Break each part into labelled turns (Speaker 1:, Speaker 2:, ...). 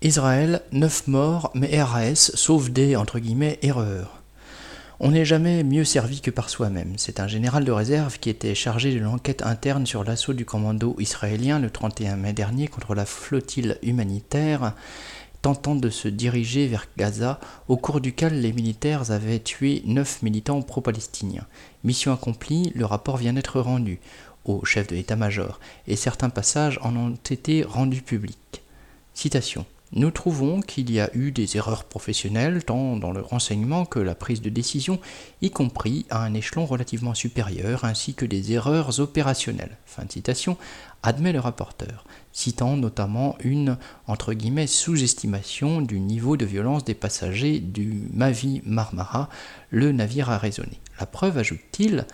Speaker 1: Israël, 9 morts, mais RAS sauve des « erreurs ». On n'est jamais mieux servi que par soi-même. C'est un général de réserve qui était chargé de l'enquête interne sur l'assaut du commando israélien le 31 mai dernier contre la flottille humanitaire tentant de se diriger vers Gaza, au cours duquel les militaires avaient tué 9 militants pro-palestiniens. Mission accomplie, le rapport vient d'être rendu au chef de l'état-major, et certains passages en ont été rendus publics. Citation. Nous trouvons qu'il y a eu des erreurs professionnelles tant dans le renseignement que la prise de décision, y compris à un échelon relativement supérieur, ainsi que des erreurs opérationnelles. Fin de citation, admet le rapporteur, citant notamment une « sous-estimation du niveau de violence des passagers du Mavi Marmara, le navire a raisonné. La preuve, ajoute-t-il,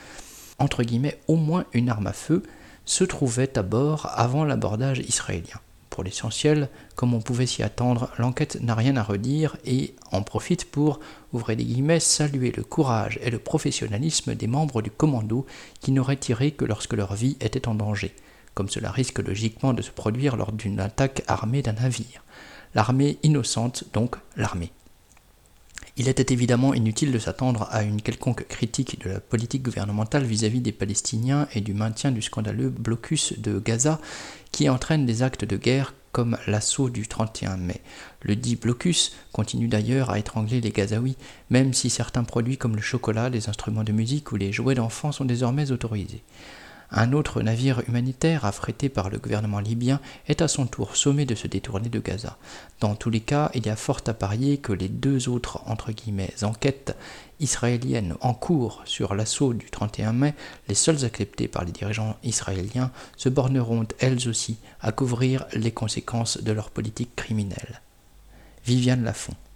Speaker 1: « au moins une arme à feu, se trouvait à bord avant l'abordage israélien. » Pour l'essentiel, comme on pouvait s'y attendre, l'enquête n'a rien à redire et en profite pour, saluer le courage et le professionnalisme des membres du commando qui n'auraient tiré que lorsque leur vie était en danger, comme cela risque logiquement de se produire lors d'une attaque armée d'un navire. L'armée innocente, donc l'armée. Il était évidemment inutile de s'attendre à une quelconque critique de la politique gouvernementale vis-à-vis des Palestiniens et du maintien du scandaleux blocus de Gaza qui entraîne des actes de guerre comme l'assaut du 31 mai. Le dit blocus continue d'ailleurs à étrangler les Gazaouis, même si certains produits comme le chocolat, les instruments de musique ou les jouets d'enfants sont désormais autorisés. Un autre navire humanitaire affrété par le gouvernement libyen est à son tour sommé de se détourner de Gaza. Dans tous les cas, il y a fort à parier que les deux autres « enquêtes » israéliennes en cours sur l'assaut du 31 mai, les seules acceptées par les dirigeants israéliens, se borneront elles aussi à couvrir les conséquences de leur politique criminelle. Viviane Lafont.